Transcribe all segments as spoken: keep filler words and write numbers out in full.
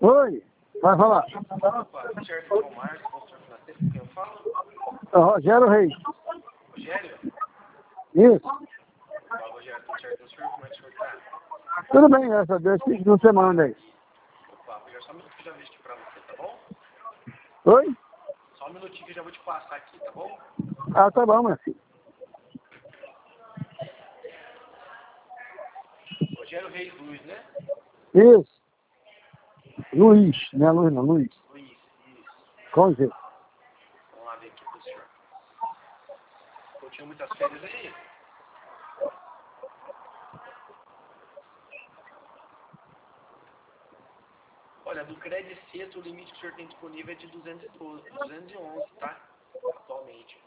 Oi, vai falar. Opa, certo, João Marcos, consultor financeiro, com quem eu falo? É Rogério Reis. Rogério? Isso. Fala, Rogério, tudo certo com o senhor? Como é que o senhor tá? Tudo bem, graças a Deus. O que você manda aí? Opa, Rogério, só um minutinho que eu já vejo aqui pra você, tá bom? Oi? Só um minutinho que eu já vou te passar aqui, tá bom? Ah, tá bom, meu filho. Rogério Reis Luiz, né? Isso. Luiz, não é Luiz não, Luiz. Luiz, isso. Com Z. Vamos lá ver aqui pro senhor. Eu tinha muitas férias aí? Olha, do crédito sexto, o limite que o senhor tem disponível é de duzentos e doze, duzentos e onze, tá? Atualmente.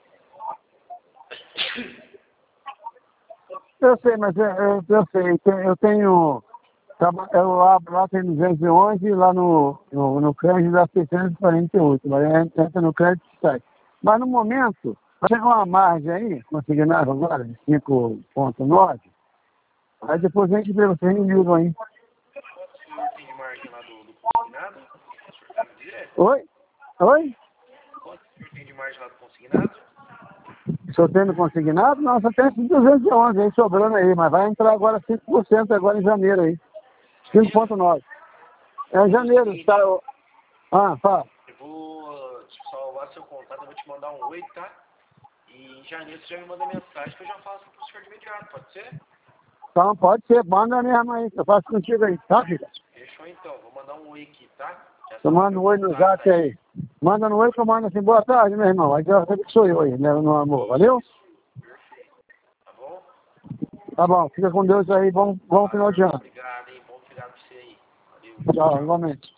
Eu sei, mas eu, eu, eu sei, eu tenho... Eu abro lá, tem duzentos e onze, lá no, no, no crédito dá seiscentos e quarenta e oito, mas entra no crédito e sai. Mas no momento, vai chegar uma margem aí, consignado agora, de cinco ponto nove, aí depois a gente vê, vocês me ligam aí. Quanto o senhor tem de margem lá do, do consignado? O senhor sabe direto? Oi? Oi? Quanto o senhor tem de margem lá do consignado? Se eu tenho consignado, não, só tem duzentos e onze aí sobrando aí, mas vai entrar agora cinco por cento agora em janeiro aí. cinco ponto nove. É em janeiro, está... Ah, fala. Eu vou te salvar seu contato, eu vou te mandar um oi, tá? E em janeiro você já me manda mensagem que eu já faço pro senhor de imediato, pode ser? Então, pode ser, manda mesmo aí, que eu faço contigo aí, tá, filho? Fechou então, vou mandar um oi aqui, tá? Já Eu mando um oi no zap aí. Manda no oi que eu mando assim, boa tarde, meu irmão. Aí eu sei que sou eu aí, né, no amor, valeu? Perfeito. Tá bom? Tá bom, fica com Deus aí, bom, bom final de ano. Obrigado, hein? Bom feriado pra você aí. Valeu. Tchau, igualmente.